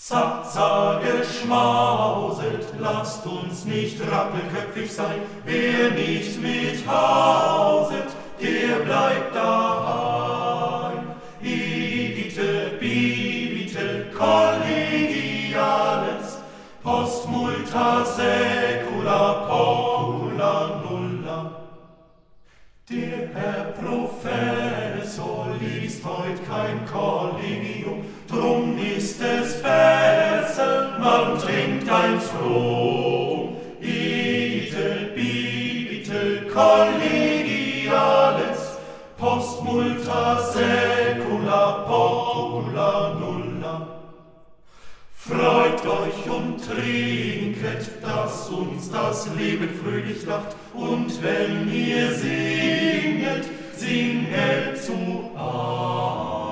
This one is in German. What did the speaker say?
Sage schmauset, lasst uns nicht rappelköpfig sein. Wer nicht mithauset, der bleibt daheim. Idite, bibite, collegiales, post multa secula popula nulla. Der Herr Professor liest heut kein Collegium, drum ist es besser, man trinkt eins Rom. Idite, bibite, collegiales, post multa secula popula nulla. Freut euch und trinket, dass uns das Leben fröhlich lacht, und wenn ihr singet, singet zu